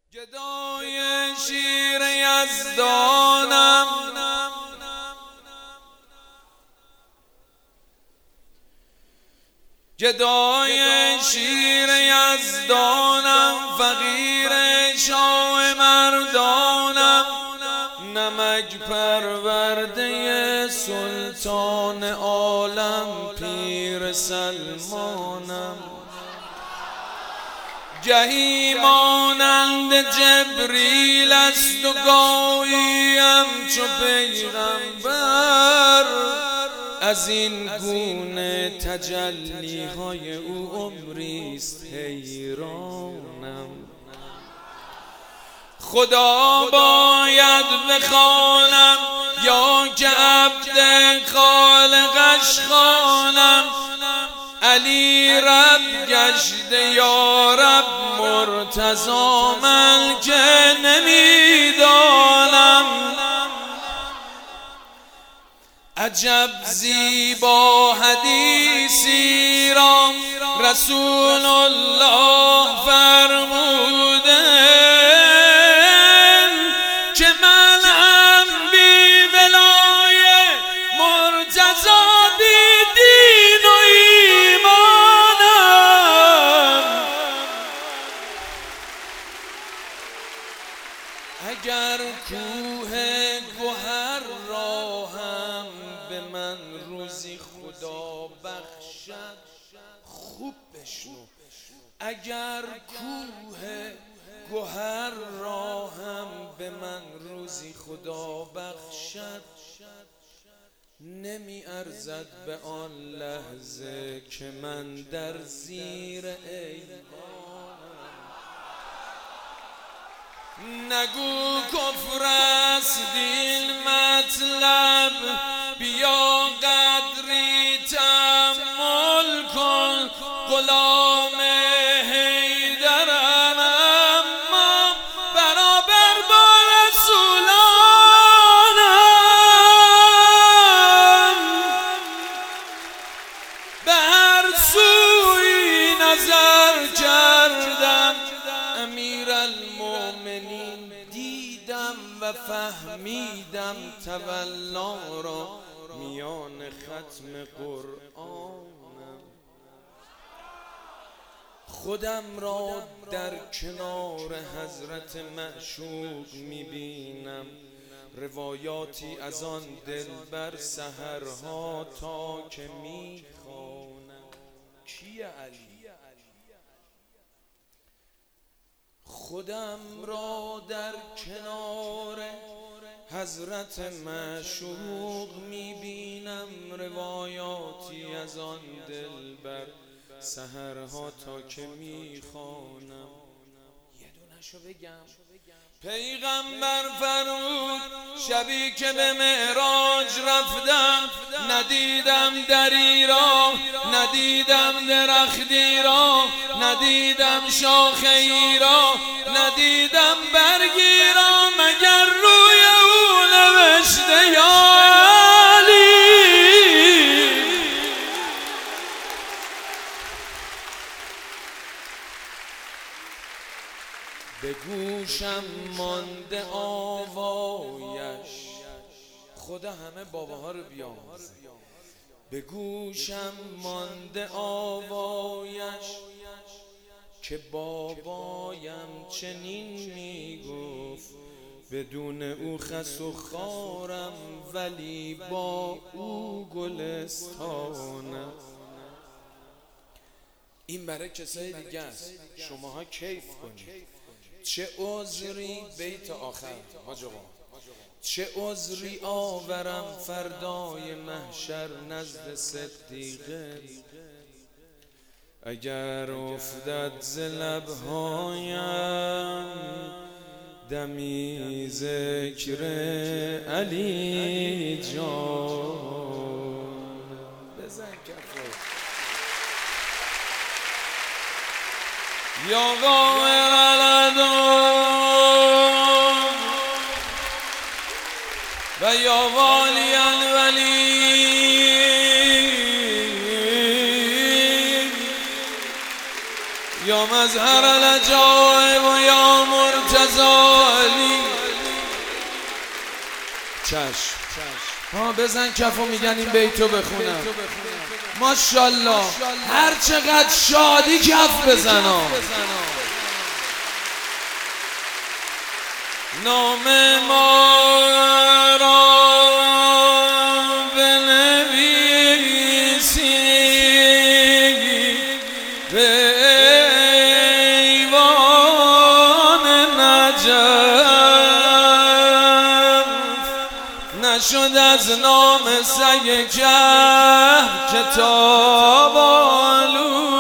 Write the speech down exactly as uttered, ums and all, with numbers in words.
گدای شیر یزدانم، گدای شیر یزدانم، فقیر شاه مردانم، نمک پرورده سلطان عالم پیر سلمانم. گهی مانند جبریل است و گاهی همچو پیغمبر، از این گونه تجلی های او عمریست حیرانم. خدا باید بخوانم یا که عبد خالقش خوانم، علی رب گشته یا رب مرتضی من که نمیدانم. عجب زیبا حدیثی را رسول الله فرموده که من هم بی ولای مرتضی بی دین و ایمانم. اگر کوه گوهر را هم به من روزی خدا بخشد، خوب بشنو، اگر کوه گوهر را هم به من روزی خدا بخشد، نمی ارزد به آن لحظه که من در زیر ایوانم. نگو کفر است این مطلب، بیا قدری تأمل کن. غلام حیدرم اما برابر با رسولانم. به هر سوی نظر کردم امیرالمؤمنین دیدم و فهمیدم تولا را میان ختم قرآنم. خودم را در کنار حضرت معشوق میبینم، روایاتی از آن دلبر سحرها تا که میخوانم. کیه علی؟ خودم را در کنار حضرت معشوق میبینم، روایاتی از آن دلبر سحرها تا که میخوانم. یه دونشو بگم. پیغمبر فرمود شبی که به معراج رفتم، ندیدم دری را، ندیدم درختی را، ندیدم شاخه‌ای را، ندیدم برگی را، مگر روی او نوشته یا علی. به گوشم مانده آوایش، خدا همه باباها رو بیامرزه. به گوشم مانده آوایش که بابایم چنین میگفت، بدون او خس و خارم ولی با او گلستانم. این برای کسای دیگه است، شماها کیف کنید. چه عذری بیت آخر حاج آقا، چه عذری آورم فردای محشر نزد صدیقه، اگر افتد ز لبهایم دمی ذکر علی جان. بزن کفو یا قامر الادم و یا والی الولی یا مظهر العجائب و یا مرتضی چشم ها بزن کفو میگن این بیتو بخونم. ماشاءالله هر چقدر شادی کف بزنا. نام ما را بنویسی به ایوان نجف، نشد از نام سگ کهف کتاب آلود.